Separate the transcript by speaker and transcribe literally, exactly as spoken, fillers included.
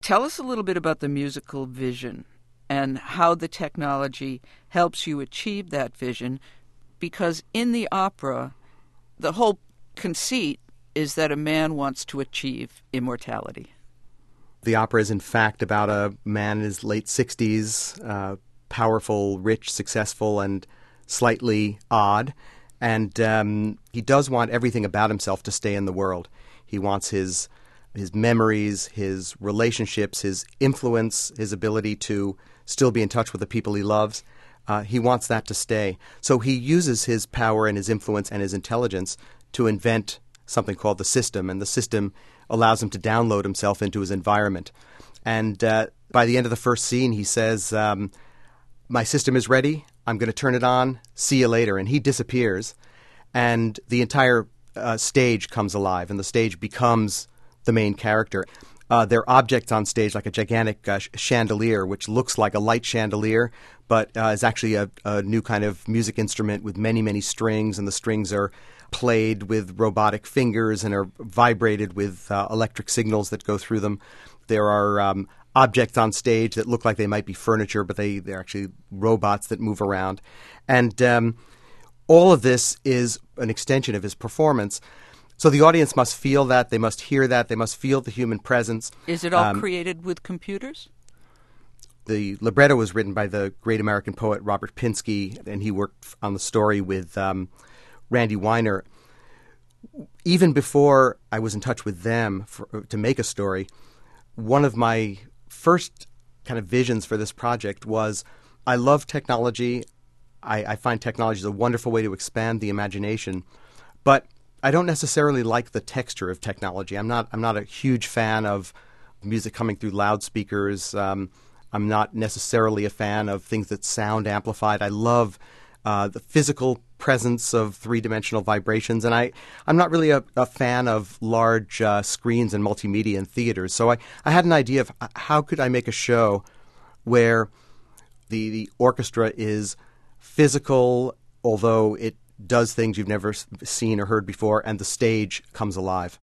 Speaker 1: Tell us a little bit about the musical vision and how the technology helps you achieve that vision, because in the opera, the whole conceit is that a man wants to achieve immortality.
Speaker 2: The opera is, in fact, about a man in his late sixties, uh, powerful, rich, successful, and slightly odd. And um, he does want everything about himself to stay in the world. He wants his his memories, his relationships, his influence, his ability to still be in touch with the people he loves. Uh, he wants that to stay. So he uses his power and his influence and his intelligence to invent something called the system, and the system allows him to download himself into his environment. And uh, by the end of the first scene, he says, um, my system is ready. I'm going to turn it on. See you later. And he disappears, and the entire uh, stage comes alive, and the stage becomes the main character. Uh, there are objects on stage like a gigantic uh, sh- chandelier, which looks like a light chandelier, but uh, is actually a, a new kind of music instrument with many, many strings, and the strings are played with robotic fingers and are vibrated with uh, electric signals that go through them. There are um, objects on stage that look like they might be furniture, but they, they're actually robots that move around. And um, all of this is an extension of his performance. So the audience must feel that, they must hear that, they must feel the human presence.
Speaker 1: Is it all
Speaker 2: um,
Speaker 1: created with computers?
Speaker 2: The libretto was written by the great American poet Robert Pinsky, and he worked on the story with um, Randy Weiner. Even before I was in touch with them for, to make a story, one of my first kind of visions for this project was, I love technology. I, I find technology is a wonderful way to expand the imagination, but I don't necessarily like the texture of technology. I'm not I'm not a huge fan of music coming through loudspeakers. Um, I'm not necessarily a fan of things that sound amplified. I love uh, the physical presence of three-dimensional vibrations, and I, I'm not really a, a fan of large uh, screens and multimedia in theaters. So I, I had an idea of how could I make a show where the, the orchestra is physical, although it does things you've never seen or heard before, and the stage comes alive.